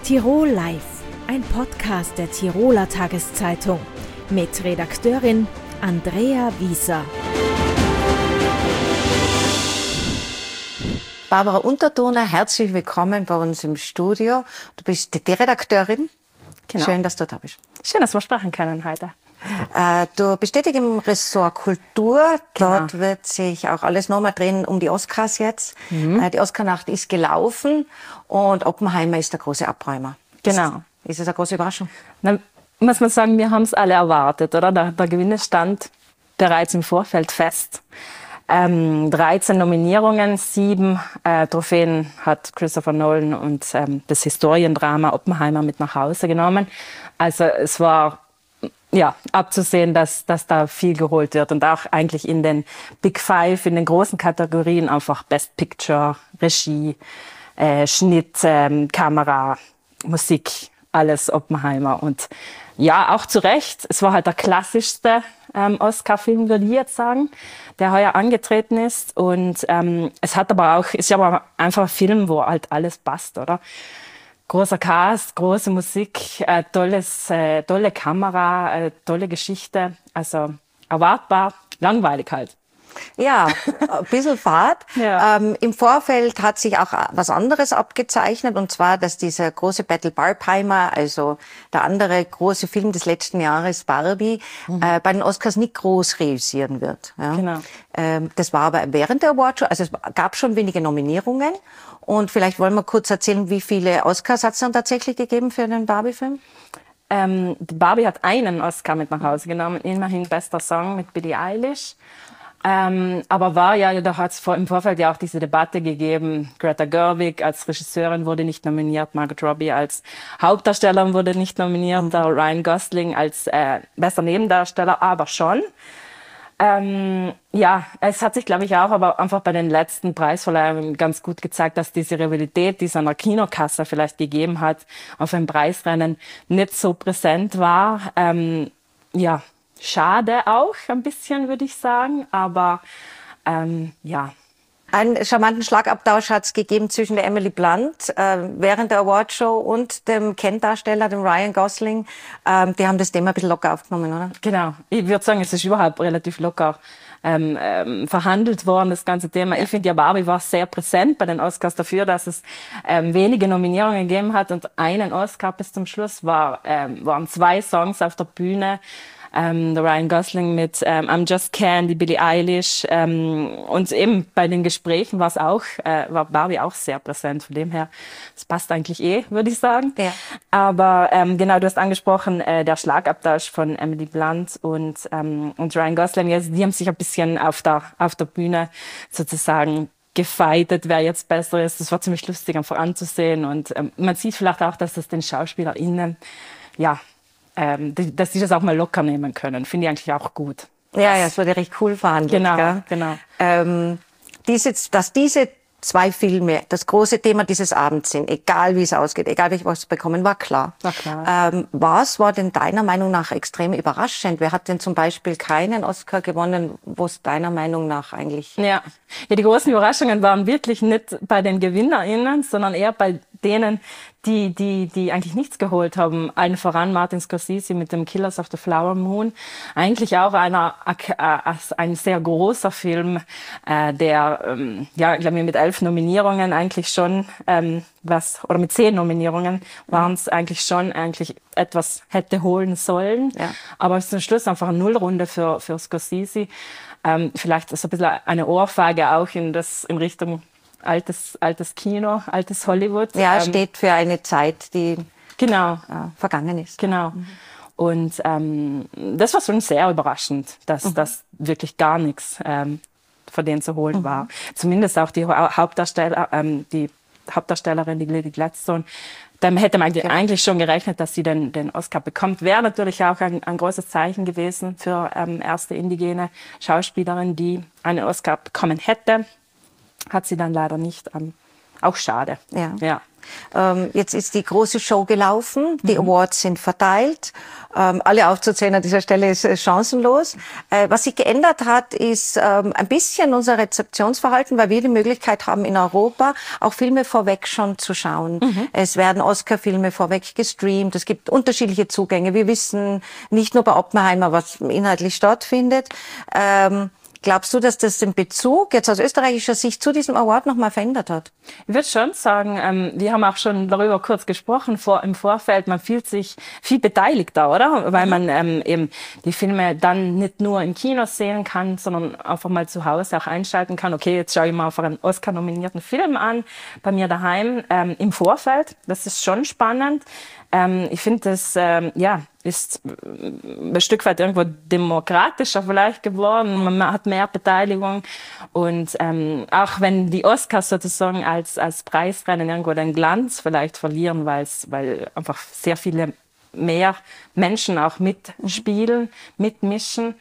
Tirol Live, ein Podcast der Tiroler Tageszeitung mit Redakteurin Andrea Wieser. Barbara Untertoner, herzlich willkommen bei uns im Studio. Du bist die Redakteurin. Genau. Schön, dass du da bist. Schön, dass wir sprechen können heute. Du bist tätig im Ressort Kultur. Genau. Dort wird sich auch alles nochmal drehen um die Oscars jetzt. Die Oscarnacht ist gelaufen und Oppenheimer ist der große Abräumer. Genau. Ist es eine große Überraschung? Dann muss man sagen, wir haben es alle erwartet, oder? Der Gewinner stand bereits im Vorfeld fest. 13 Nominierungen, 7 Trophäen hat Christopher Nolan und das Historiendrama Oppenheimer mit nach Hause genommen. Also es war abzusehen, dass da viel geholt wird und auch eigentlich in den Big Five, in den großen Kategorien einfach Best Picture, Regie, Schnitt, Kamera, Musik, alles Oppenheimer. Und ja, auch zu Recht, es war halt der klassischste Oscar-Film, würde ich jetzt sagen, der heuer angetreten ist. Und es hat aber auch, ist ja aber einfach ein Film, wo halt alles passt, oder? Großer Cast, große Musik, tolle Kamera, tolle Geschichte. Also erwartbar, langweilig halt. Ja, ein bisschen Fahrt. Ja. Im Vorfeld hat sich auch was anderes abgezeichnet, und zwar, dass dieser große Battle Barbenheimer, also der andere große Film des letzten Jahres, Barbie, bei den Oscars nicht groß reüssieren wird. Ja. Genau. Das war aber während der Awardshow, also es gab schon wenige Nominierungen. Und vielleicht wollen wir kurz erzählen, wie viele Oscars hat es dann tatsächlich gegeben für den Barbie-Film? Barbie hat einen Oscar mit nach Hause genommen, immerhin bester Song mit Billie Eilish. Aber da hat es im Vorfeld ja auch diese Debatte gegeben. Greta Gerwig als Regisseurin wurde nicht nominiert, Margot Robbie als Hauptdarstellerin wurde nicht nominiert, Ryan Gosling als bester Nebendarsteller, aber schon. Es hat sich, glaube ich, auch aber einfach bei den letzten Preisverleihungen ganz gut gezeigt, dass diese Rivalität, die es an der Kinokasse vielleicht gegeben hat, auf einem Preisrennen nicht so präsent war. Schade auch ein bisschen, würde ich sagen, aber Einen charmanten Schlagabtausch hat es gegeben zwischen der Emily Blunt während der Awardshow und dem Ken-Darsteller, dem Ryan Gosling. Die haben das Thema ein bisschen locker aufgenommen, oder? Genau. Ich würde sagen, es ist überhaupt relativ locker verhandelt worden, das ganze Thema. Ja. Ich finde, ja, Barbie war sehr präsent bei den Oscars dafür, dass es wenige Nominierungen gegeben hat und einen Oscar bis zum Schluss waren 2 Songs auf der Bühne. Der Ryan Gosling mit I'm Just Ken, die Billie Eilish und eben bei den Gesprächen war Barbie auch sehr präsent, von dem her, das passt eigentlich würde ich sagen. Ja. Aber genau, du hast angesprochen, der Schlagabtausch von Emily Blunt und Ryan Gosling, also die haben sich ein bisschen auf der Bühne sozusagen gefeitet, wer jetzt besser ist. Das war ziemlich lustig einfach anzusehen und man sieht vielleicht auch, dass das den SchauspielerInnen, dass die das auch mal locker nehmen können. Finde ich eigentlich auch gut. Ja, es wurde recht cool verhandelt. Genau. Dass diese 2 Filme das große Thema dieses Abends sind, egal wie es ausgeht, egal welche was bekommen, war klar. Was war denn deiner Meinung nach extrem überraschend? Wer hat denn zum Beispiel keinen Oscar gewonnen, wo es deiner Meinung nach eigentlich... Ja, die großen Überraschungen waren wirklich nicht bei den GewinnerInnen, sondern eher bei denen, die eigentlich nichts geholt haben. Allen voran Martin Scorsese mit dem Killers of the Flower Moon. Eigentlich auch ein sehr großer Film, der, ich glaube, mit 11 Nominierungen eigentlich schon, mit 10 Nominierungen waren es eigentlich etwas hätte holen sollen. Ja. Aber zum Schluss einfach eine Nullrunde für Scorsese. Vielleicht ist ein bisschen eine Ohrfeige auch in Richtung altes Kino, altes Hollywood. Ja, steht für eine Zeit, die vergangen ist. Genau. Und das war schon sehr überraschend, dass das wirklich gar nichts von denen zu holen war. Zumindest auch die Hauptdarstellerin, die Lily Gladstone. Dann hätte man eigentlich schon gerechnet, dass sie den Oscar bekommt. Wäre natürlich auch ein großes Zeichen gewesen für erste indigene Schauspielerin, die einen Oscar bekommen hätte. Hat sie dann leider nicht. Auch schade. Ja. Jetzt ist die große Show gelaufen, die Awards sind verteilt. Alle aufzuzählen an dieser Stelle ist chancenlos. Was sich geändert hat, ist ein bisschen unser Rezeptionsverhalten, weil wir die Möglichkeit haben, in Europa auch Filme vorweg schon zu schauen. Es werden Oscar-Filme vorweg gestreamt. Es gibt unterschiedliche Zugänge. Wir wissen nicht nur bei Oppenheimer, was inhaltlich stattfindet. Glaubst du, dass das den Bezug jetzt aus österreichischer Sicht zu diesem Award nochmal verändert hat? Ich würde schon sagen, wir haben auch schon darüber kurz gesprochen im Vorfeld, man fühlt sich viel beteiligter, oder? Weil man eben die Filme dann nicht nur im Kino sehen kann, sondern einfach mal zu Hause auch einschalten kann. Okay, jetzt schaue ich mal auf einen Oscar-nominierten Film an, bei mir daheim im Vorfeld. Das ist schon spannend. Ich finde, das ist ein Stück weit irgendwo demokratischer vielleicht geworden. Man hat mehr Beteiligung und auch wenn die Oscars sozusagen als Preisrennen irgendwo den Glanz vielleicht verlieren, weil einfach sehr viele mehr Menschen auch mitspielen, mitmischen,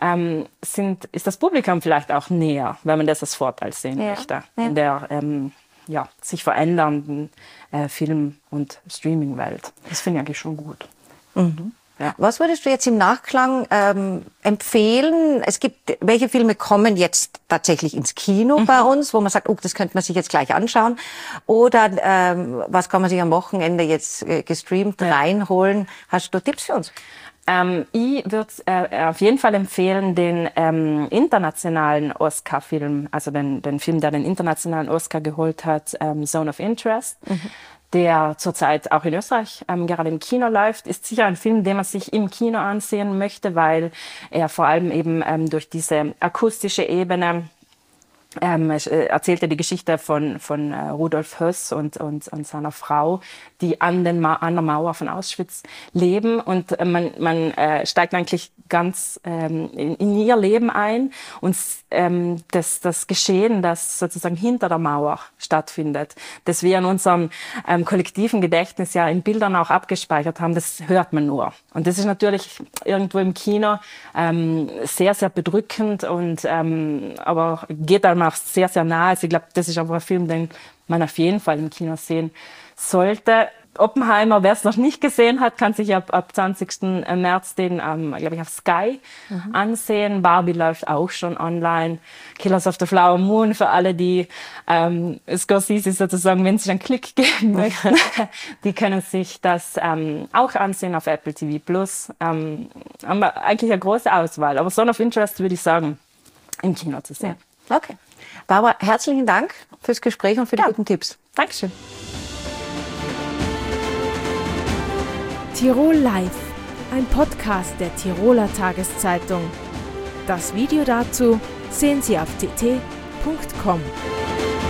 ist das Publikum vielleicht auch näher, wenn man das als Vorteil sehen möchte. Ja. In der sich verändernden Film- und Streaming-Welt. Das finde ich eigentlich schon gut. Ja. Was würdest du jetzt im Nachklang empfehlen? Welche Filme kommen jetzt tatsächlich ins Kino bei uns, wo man sagt, das könnte man sich jetzt gleich anschauen? Oder was kann man sich am Wochenende jetzt gestreamt reinholen? Hast du Tipps für uns? Ich würde auf jeden Fall empfehlen, den internationalen Oscar-Film, also den Film, der den internationalen Oscar geholt hat, Zone of Interest, der zurzeit auch in Österreich gerade im Kino läuft, ist sicher ein Film, den man sich im Kino ansehen möchte, weil er vor allem eben durch diese akustische Ebene erzählte die Geschichte von Rudolf Höss und seiner Frau, die an der Mauer von Auschwitz leben, und man steigt eigentlich ganz in ihr Leben ein und das Geschehen, das sozusagen hinter der Mauer stattfindet, das wir in unserem kollektiven Gedächtnis ja in Bildern auch abgespeichert haben, das hört man nur. Und das ist natürlich irgendwo im Kino sehr, sehr bedrückend und aber geht einem auch sehr, sehr nahe. Also ich glaube, das ist aber ein Film, den man auf jeden Fall im Kino sehen sollte. Oppenheimer, wer es noch nicht gesehen hat, kann sich ab 20. März den, glaube ich, auf Sky ansehen. Barbie läuft auch schon online. Killers of the Flower Moon für alle, die Scorsese sozusagen, wenn sie einen Klick geben möchten, die können sich das auch ansehen auf Apple TV+. Haben wir eigentlich eine große Auswahl. Aber Zone of Interest würde ich sagen, im Kino zu sehen. Ja. Okay. Barbara, herzlichen Dank fürs Gespräch und für die guten Tipps. Dankeschön. Tirol Live, ein Podcast der Tiroler Tageszeitung. Das Video dazu sehen Sie auf tt.com.